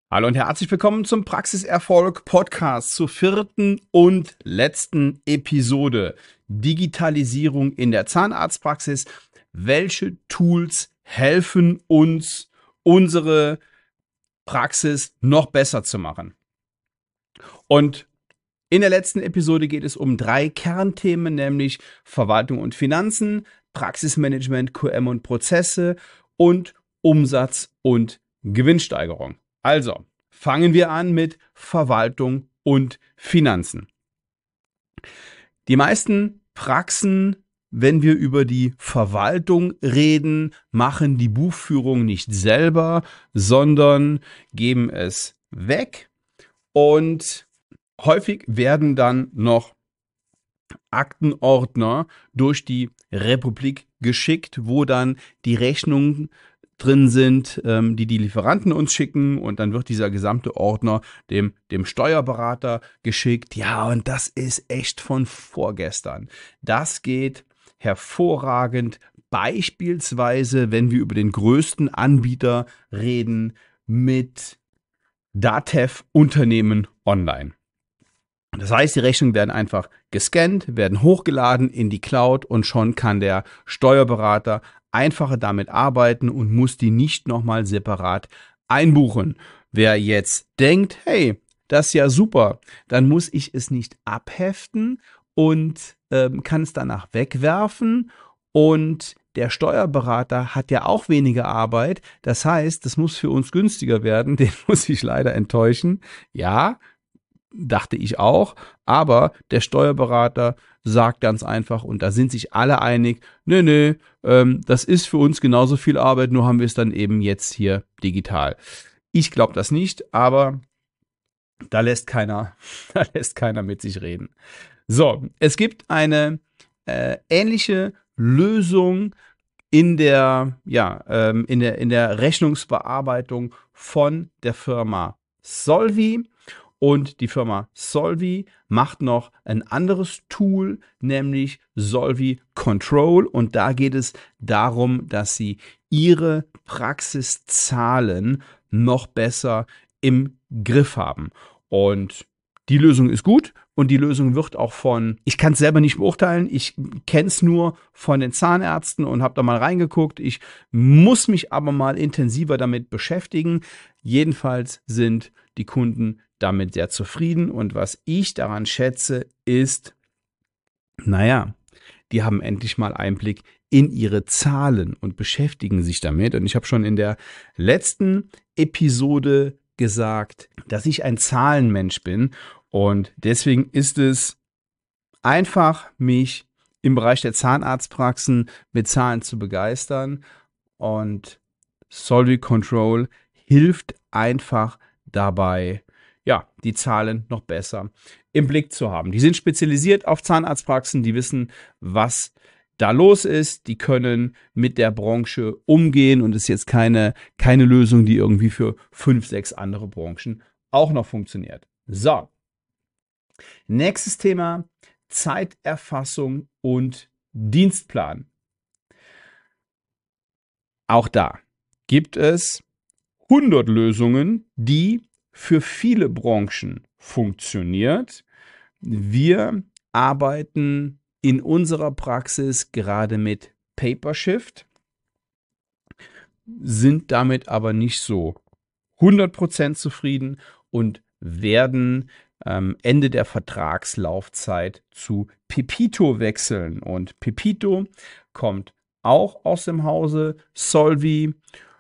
Hallo und herzlich willkommen zum Praxiserfolg Podcast zur vierten und letzten Episode. Digitalisierung in der Zahnarztpraxis. Welche Tools helfen uns, unsere Praxis noch besser zu machen? Und in der letzten Episode geht es um 3 Kernthemen, nämlich Verwaltung und Finanzen, Praxismanagement, QM und Prozesse und Umsatz und Gewinnsteigerung. Also, fangen wir an mit Verwaltung und Finanzen. Die meisten Praxen, wenn wir über die Verwaltung reden, machen die Buchführung nicht selber, sondern geben es weg. Und häufig werden dann noch Aktenordner durch die Republik geschickt, wo dann die Rechnungen drin sind, die Lieferanten uns schicken, und dann wird dieser gesamte Ordner dem Steuerberater geschickt. Ja, und das ist echt von vorgestern. Das geht hervorragend, beispielsweise, wenn wir über den größten Anbieter reden, mit DATEV Unternehmen Online. Das heißt, die Rechnungen werden einfach gescannt, werden hochgeladen in die Cloud und schon kann der Steuerberater einfacher damit arbeiten und muss die nicht nochmal separat einbuchen. Wer jetzt denkt, hey, das ist ja super, dann muss ich es nicht abheften und kann es danach wegwerfen, und der Steuerberater hat ja auch weniger Arbeit. Das heißt, das muss für uns günstiger werden. Den muss ich leider enttäuschen. Ja, dachte ich auch, aber der Steuerberater sagt ganz einfach, und da sind sich alle einig, nee, das ist für uns genauso viel Arbeit, nur haben wir es dann eben jetzt hier digital. Ich glaube das nicht, aber da lässt keiner mit sich reden. So, es gibt eine ähnliche Lösung in der Rechnungsbearbeitung von der Firma Solvi. Und die Firma Solvi macht noch ein anderes Tool, nämlich Solvi Control. Und da geht es darum, dass sie ihre Praxiszahlen noch besser im Griff haben. Und die Lösung ist gut, und die Lösung wird auch ich kann es selber nicht beurteilen, ich kenne es nur von den Zahnärzten und habe da mal reingeguckt. Ich muss mich aber mal intensiver damit beschäftigen. Jedenfalls sind die Kunden damit sehr zufrieden, und was ich daran schätze, ist, die haben endlich mal Einblick in ihre Zahlen und beschäftigen sich damit. Und ich habe schon in der letzten Episode gesagt, dass ich ein Zahlenmensch bin, und deswegen ist es einfach, mich im Bereich der Zahnarztpraxen mit Zahlen zu begeistern, und Solvi Control hilft einfach dabei, die Zahlen noch besser im Blick zu haben. Die sind spezialisiert auf Zahnarztpraxen, die wissen, was da los ist, die können mit der Branche umgehen, und es ist jetzt keine Lösung, die irgendwie für 5, 6 andere Branchen auch noch funktioniert. So, nächstes Thema: Zeiterfassung und Dienstplan. Auch da gibt es 100 Lösungen, die für viele Branchen funktioniert. Wir arbeiten in unserer Praxis gerade mit PaperShift, sind damit aber nicht so 100% zufrieden und werden Ende der Vertragslaufzeit zu Pepito wechseln. Und Pepito kommt auch aus dem Hause Solvi,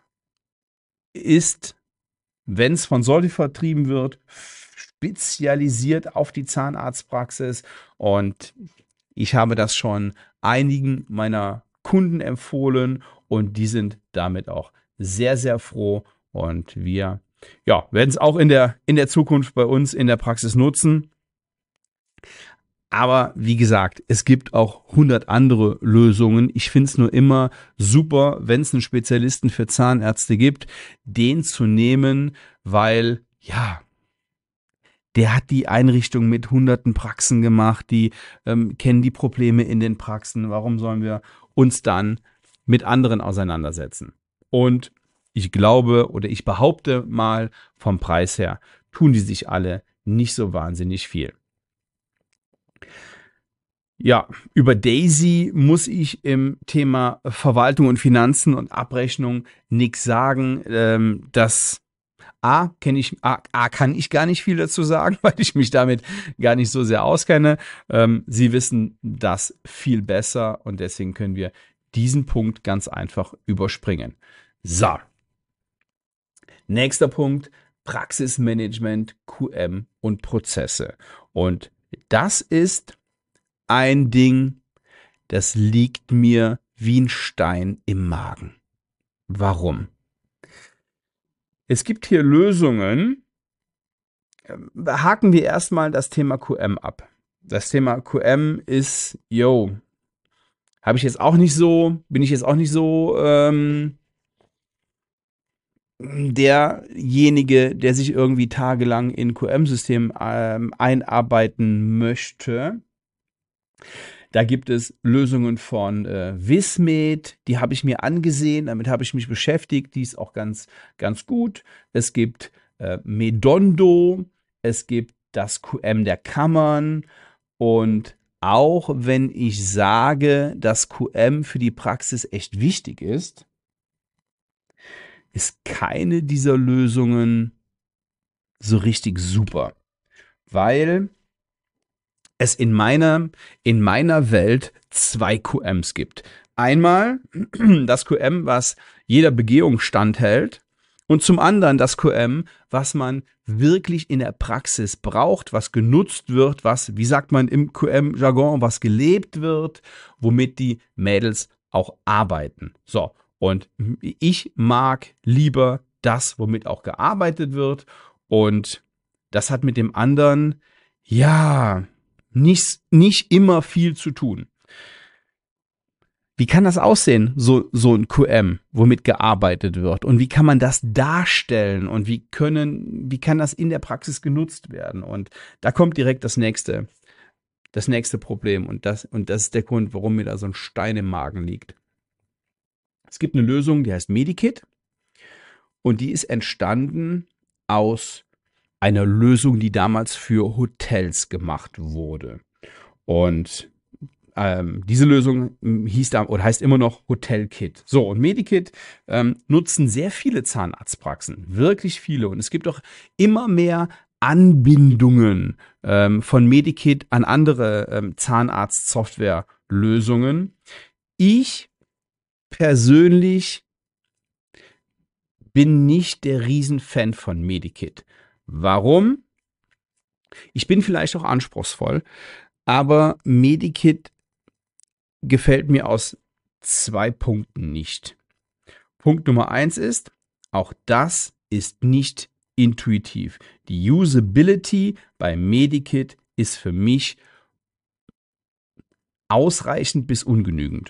ist, wenn es von Solvi vertrieben wird, spezialisiert auf die Zahnarztpraxis, und ich habe das schon einigen meiner Kunden empfohlen, und die sind damit auch sehr, sehr froh, und wir werden es auch in der Zukunft bei uns in der Praxis nutzen. Aber wie gesagt, es gibt auch 100 andere Lösungen. Ich finde es nur immer super, wenn es einen Spezialisten für Zahnärzte gibt, den zu nehmen, weil, der hat die Einrichtung mit hunderten Praxen gemacht, die kennen die Probleme in den Praxen. Warum sollen wir uns dann mit anderen auseinandersetzen? Und ich glaube oder ich behaupte mal, vom Preis her tun die sich alle nicht so wahnsinnig viel. Ja, über Daisy muss ich im Thema Verwaltung und Finanzen und Abrechnung nichts sagen. Das kann ich gar nicht viel dazu sagen, weil ich mich damit gar nicht so sehr auskenne. Sie wissen das viel besser und deswegen können wir diesen Punkt ganz einfach überspringen. So, nächster Punkt, Praxismanagement, QM und Prozesse. Und das ist ein Ding, das liegt mir wie ein Stein im Magen. Warum? Es gibt hier Lösungen. Haken wir erstmal das Thema QM ab. Das Thema QM ist, bin ich jetzt auch nicht so, derjenige, der sich irgendwie tagelang in QM-System einarbeiten möchte. Da gibt es Lösungen von Vismed, die habe ich mir angesehen, damit habe ich mich beschäftigt, die ist auch ganz, ganz gut. Es gibt Medondo, es gibt das QM der Kammern und auch wenn ich sage, dass QM für die Praxis echt wichtig ist keine dieser Lösungen so richtig super, weil es in meiner Welt zwei QMs gibt. Einmal das QM, was jeder Begehung standhält, und zum anderen das QM, was man wirklich in der Praxis braucht, was genutzt wird, was, wie sagt man im QM-Jargon, was gelebt wird, womit die Mädels auch arbeiten. So, und ich mag lieber das, womit auch gearbeitet wird, und das hat mit dem anderen, nicht immer viel zu tun. Wie kann das aussehen, so ein QM, womit gearbeitet wird? Und wie kann man das darstellen? Und wie kann das in der Praxis genutzt werden? Und da kommt direkt das nächste Problem. Und das ist der Grund, warum mir da so ein Stein im Magen liegt. Es gibt eine Lösung, die heißt Medikit. Und die ist entstanden aus einer Lösung, die damals für Hotels gemacht wurde. Und diese Lösung heißt immer noch Hotelkit. So, und Medikit nutzen sehr viele Zahnarztpraxen, wirklich viele. Und es gibt auch immer mehr Anbindungen von Medikit an andere Zahnarzt-Software-Lösungen. Ich persönlich bin nicht der Riesenfan von Medikit. Warum? Ich bin vielleicht auch anspruchsvoll, aber Medikit gefällt mir aus 2 Punkten nicht. Punkt Nummer 1 ist, auch das ist nicht intuitiv. Die Usability bei Medikit ist für mich ausreichend bis ungenügend.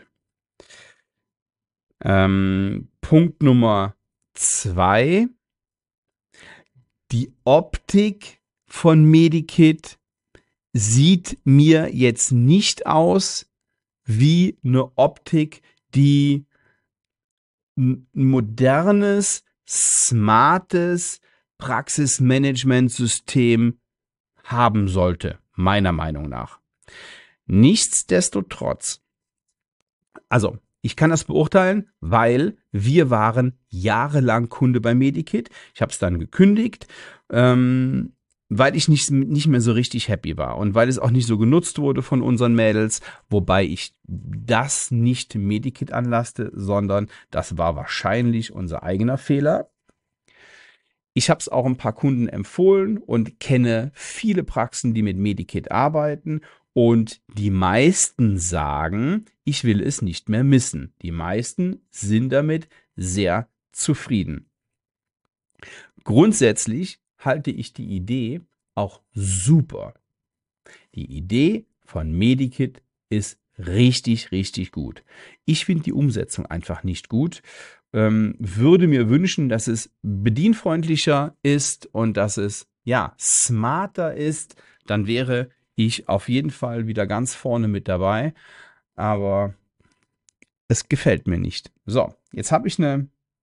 Punkt Nummer 2, die Optik von Medikit sieht mir jetzt nicht aus wie eine Optik, die ein modernes, smartes Praxismanagementsystem haben sollte, meiner Meinung nach. Nichtsdestotrotz, also ich kann das beurteilen, weil wir waren jahrelang Kunde bei Medikit. Ich habe es dann gekündigt, weil ich nicht mehr so richtig happy war und weil es auch nicht so genutzt wurde von unseren Mädels, wobei ich das nicht Medikit anlasste, sondern das war wahrscheinlich unser eigener Fehler. Ich habe es auch ein paar Kunden empfohlen und kenne viele Praxen, die mit Medikit arbeiten, und die meisten sagen, ich will es nicht mehr missen. Die meisten sind damit sehr zufrieden. Grundsätzlich halte ich die Idee auch super. Die Idee von Medikit ist richtig, richtig gut. Ich finde die Umsetzung einfach nicht gut. Würde mir wünschen, dass es bedienfreundlicher ist und dass es smarter ist. Dann wäre ich auf jeden Fall wieder ganz vorne mit dabei. Aber es gefällt mir nicht. So, jetzt habe ich eine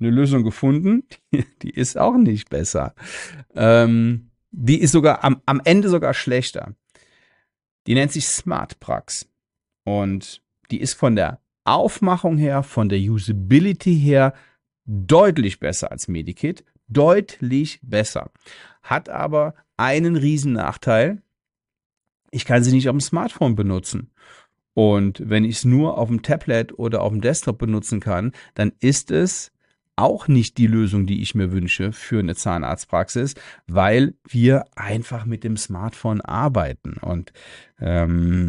eine Lösung gefunden, die ist auch nicht besser. Die ist sogar am Ende sogar schlechter. Die nennt sich SmartPrax. Und die ist von der Aufmachung her, von der Usability her deutlich besser als Medikit. Deutlich besser. Hat aber einen riesen Nachteil. Ich kann sie nicht auf dem Smartphone benutzen. Und wenn ich es nur auf dem Tablet oder auf dem Desktop benutzen kann, dann ist es auch nicht die Lösung, die ich mir wünsche für eine Zahnarztpraxis, weil wir einfach mit dem Smartphone arbeiten. Und da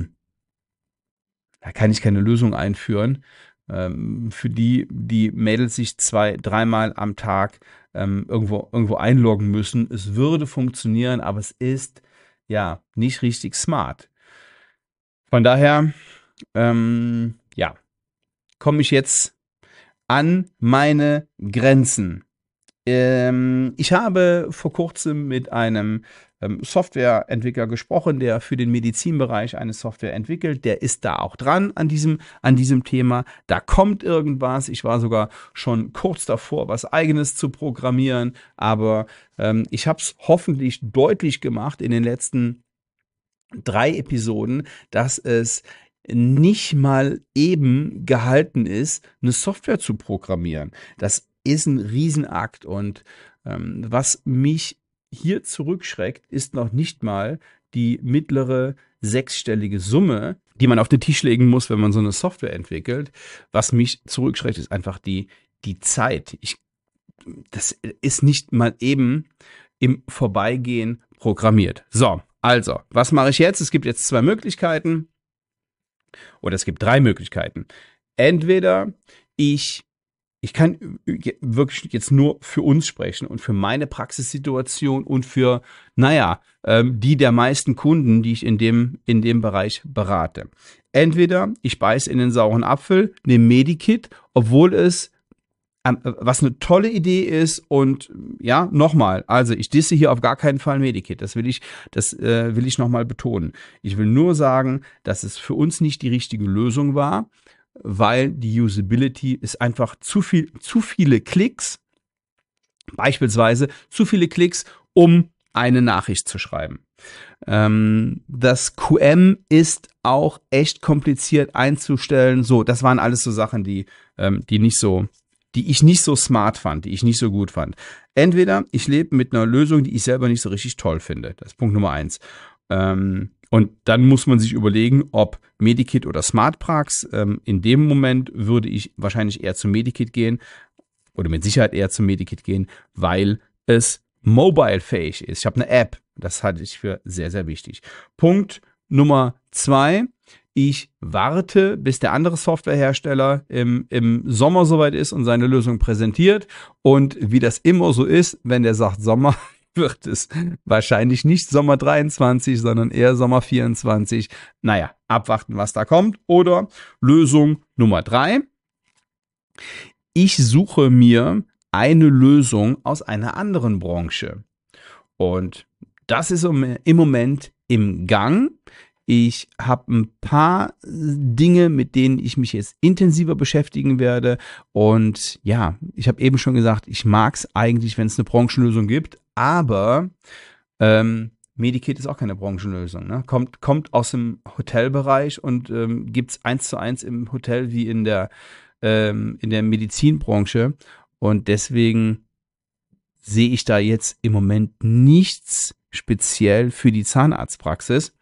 kann ich keine Lösung einführen, für die Mädels sich 2-3 Mal am Tag irgendwo einloggen müssen. Es würde funktionieren, aber es ist ja nicht richtig smart. Von daher, komme ich jetzt an meine Grenzen. Ich habe vor kurzem mit einem Softwareentwickler gesprochen, der für den Medizinbereich eine Software entwickelt. Der ist da auch dran an diesem Thema. Da kommt irgendwas. Ich war sogar schon kurz davor, was Eigenes zu programmieren. Aber ich habe es hoffentlich deutlich gemacht in den letzten 3 Episoden, dass es nicht mal eben gehalten ist, eine Software zu programmieren. Das ist ein Riesenakt und was mich hier zurückschreckt, ist noch nicht mal die mittlere 6-stellige Summe, die man auf den Tisch legen muss, wenn man so eine Software entwickelt. Was mich zurückschreckt, ist einfach die Zeit. Das ist nicht mal eben im Vorbeigehen programmiert. So, also, was mache ich jetzt? Es gibt jetzt 2 Möglichkeiten. Oder es gibt 3 Möglichkeiten. Entweder ich kann wirklich jetzt nur für uns sprechen und für meine Praxissituation und für, die der meisten Kunden, die ich in dem Bereich berate. Entweder ich beiße in den sauren Apfel, nehme Medikit, obwohl es was eine tolle Idee ist und ja, nochmal, also ich disse hier auf gar keinen Fall Medikit, das will ich nochmal betonen. Ich will nur sagen, dass es für uns nicht die richtige Lösung war, weil die Usability ist einfach zu viele Klicks, beispielsweise zu viele Klicks, um eine Nachricht zu schreiben. Das QM ist auch echt kompliziert einzustellen. So, das waren alles so Sachen, die ich nicht so smart fand, die ich nicht so gut fand. Entweder ich lebe mit einer Lösung, die ich selber nicht so richtig toll finde. Das ist Punkt Nummer 1. Und dann muss man sich überlegen, ob Medikit oder SmartPrax. In dem Moment würde ich wahrscheinlich eher zu Medikit gehen oder mit Sicherheit eher zu Medikit gehen, weil es mobile-fähig ist. Ich habe eine App. Das halte ich für sehr, sehr wichtig. Punkt Nummer 2. Ich warte, bis der andere Softwarehersteller im Sommer soweit ist und seine Lösung präsentiert. Und wie das immer so ist, wenn der sagt Sommer, wird es wahrscheinlich nicht Sommer 23, sondern eher Sommer 24. Abwarten, was da kommt. Oder Lösung Nummer 3. Ich suche mir eine Lösung aus einer anderen Branche. Und das ist im Moment im Gang. Ich habe ein paar Dinge, mit denen ich mich jetzt intensiver beschäftigen werde. Und ja, ich habe eben schon gesagt, ich mag es eigentlich, wenn es eine Branchenlösung gibt. Aber Medikit ist auch keine Branchenlösung. Ne? Kommt aus dem Hotelbereich und gibt es 1:1 im Hotel wie in der Medizinbranche. Und deswegen sehe ich da jetzt im Moment nichts speziell für die Zahnarztpraxis.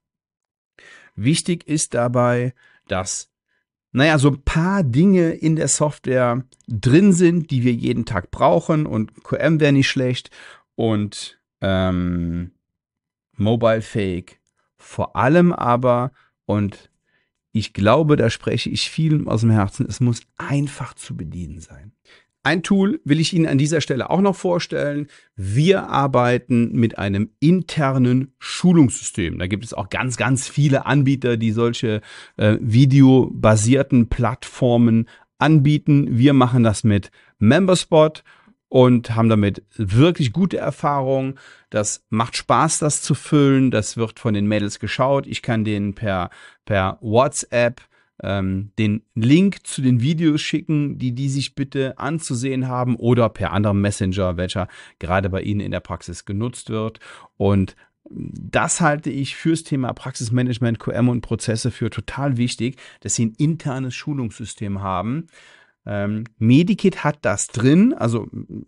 Wichtig ist dabei, dass so ein paar Dinge in der Software drin sind, die wir jeden Tag brauchen, und QM wäre nicht schlecht und mobile-fähig vor allem aber, und ich glaube, da spreche ich vielen aus dem Herzen, es muss einfach zu bedienen sein. Ein Tool will ich Ihnen an dieser Stelle auch noch vorstellen. Wir arbeiten mit einem internen Schulungssystem. Da gibt es auch ganz, ganz viele Anbieter, die solche videobasierten Plattformen anbieten. Wir machen das mit MemberSpot und haben damit wirklich gute Erfahrungen. Das macht Spaß, das zu füllen. Das wird von den Mädels geschaut. Ich kann denen per WhatsApp den Link zu den Videos schicken, die sich bitte anzusehen haben, oder per anderem Messenger, welcher gerade bei Ihnen in der Praxis genutzt wird. Und das halte ich fürs Thema Praxismanagement, QM und Prozesse für total wichtig, dass Sie ein internes Schulungssystem haben. Medikit hat das drin, also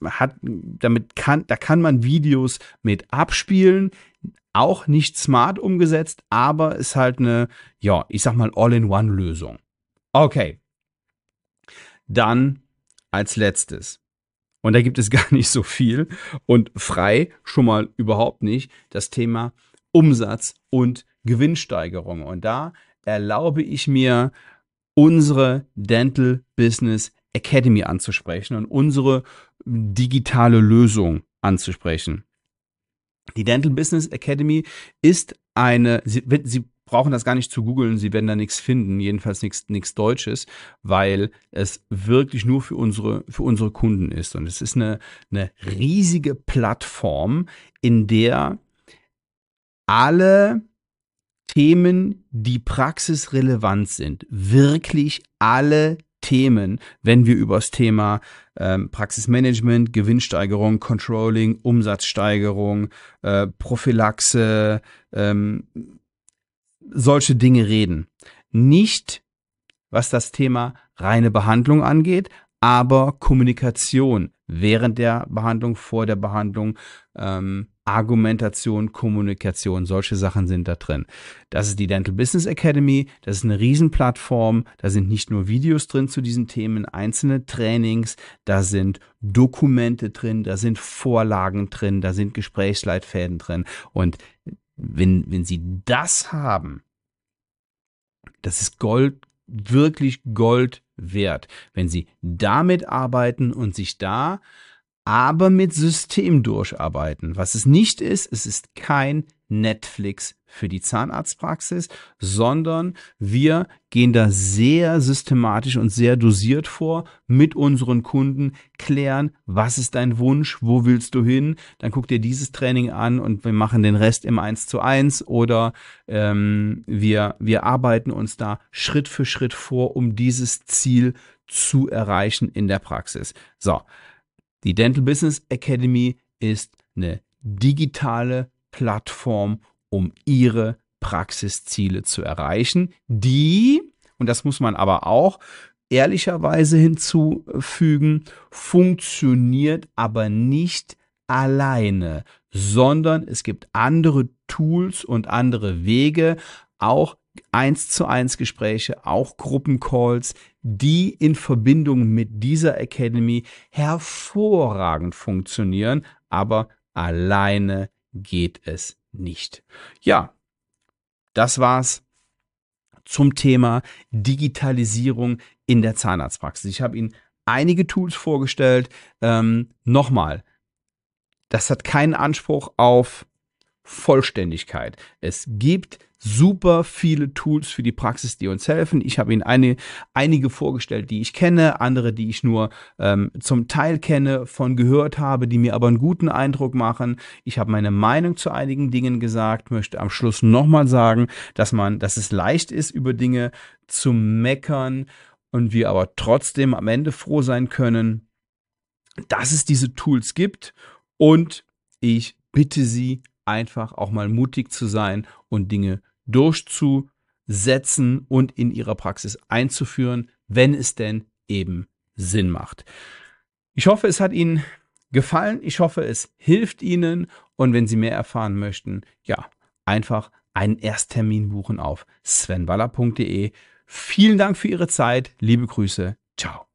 da kann man Videos mit abspielen, auch nicht smart umgesetzt, aber ist halt eine, ja, ich sag mal All-in-One-Lösung. Okay, dann als letztes. Und da gibt es gar nicht so viel und frei schon mal überhaupt nicht das Thema Umsatz und Gewinnsteigerung. Und da erlaube ich mir, unsere Dental Business Academy anzusprechen und unsere digitale Lösung anzusprechen. Die Dental Business Academy ist Sie brauchen das gar nicht zu googeln, Sie werden da nichts finden, jedenfalls nichts Deutsches, weil es wirklich nur für unsere Kunden ist. Und es ist eine riesige Plattform, in der alle Themen, die praxisrelevant sind, wirklich alle Themen, wenn wir über das Thema Praxismanagement, Gewinnsteigerung, Controlling, Umsatzsteigerung, Prophylaxe, solche Dinge reden. Nicht, was das Thema reine Behandlung angeht, aber Kommunikation während der Behandlung, vor der Behandlung, Argumentation, Kommunikation, solche Sachen sind da drin. Das ist die Dental Business Academy, das ist eine Riesenplattform, da sind nicht nur Videos drin zu diesen Themen, einzelne Trainings, da sind Dokumente drin, da sind Vorlagen drin, da sind Gesprächsleitfäden drin. Und wenn Sie das haben, das ist wirklich Gold wert, wenn Sie damit arbeiten und sich da aber mit System durcharbeiten. Was es nicht ist, es ist kein Netflix für die Zahnarztpraxis, sondern wir gehen da sehr systematisch und sehr dosiert vor mit unseren Kunden, klären, was ist dein Wunsch, wo willst du hin, dann guck dir dieses Training an und wir machen den Rest im 1:1 oder wir arbeiten uns da Schritt für Schritt vor, um dieses Ziel zu erreichen in der Praxis. So. Die Dental Business Academy ist eine digitale Plattform, um Ihre Praxisziele zu erreichen, die, und das muss man aber auch ehrlicherweise hinzufügen, funktioniert aber nicht alleine, sondern es gibt andere Tools und andere Wege, auch 1:1 Gespräche, auch Gruppencalls, die in Verbindung mit dieser Academy hervorragend funktionieren, aber alleine geht es nicht. Ja, das war's zum Thema Digitalisierung in der Zahnarztpraxis. Ich habe Ihnen einige Tools vorgestellt. Nochmal, das hat keinen Anspruch auf Vollständigkeit. Es gibt super viele Tools für die Praxis, die uns helfen. Ich habe Ihnen einige vorgestellt, die ich kenne, andere, die ich nur zum Teil kenne, von gehört habe, die mir aber einen guten Eindruck machen. Ich habe meine Meinung zu einigen Dingen gesagt, möchte am Schluss nochmal sagen, dass es leicht ist, über Dinge zu meckern und wir aber trotzdem am Ende froh sein können, dass es diese Tools gibt, und ich bitte Sie, einfach auch mal mutig zu sein und Dinge durchzusetzen und in Ihrer Praxis einzuführen, wenn es denn eben Sinn macht. Ich hoffe, es hat Ihnen gefallen. Ich hoffe, es hilft Ihnen. Und wenn Sie mehr erfahren möchten, ja, einfach einen Ersttermin buchen auf svenballer.de. Vielen Dank für Ihre Zeit. Liebe Grüße. Ciao.